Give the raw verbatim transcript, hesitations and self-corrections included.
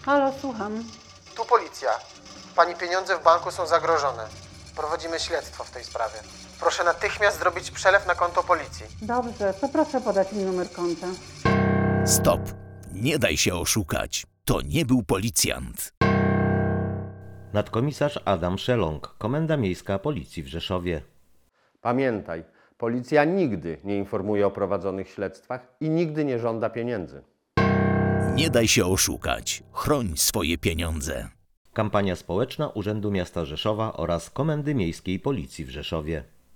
Halo, słucham. Tu policja. Pani pieniądze w banku są zagrożone. Prowadzimy śledztwo w tej sprawie. Proszę natychmiast zrobić przelew na konto policji. Dobrze, to proszę podać mi numer konta. Stop! Nie daj się oszukać. To nie był policjant. Nadkomisarz Adam Szeląg, Komenda Miejska Policji w Rzeszowie. Pamiętaj, policja nigdy nie informuje o prowadzonych śledztwach i nigdy nie żąda pieniędzy. Nie daj się oszukać. Chroń swoje pieniądze. Kampania społeczna Urzędu Miasta Rzeszowa oraz Komendy Miejskiej Policji w Rzeszowie.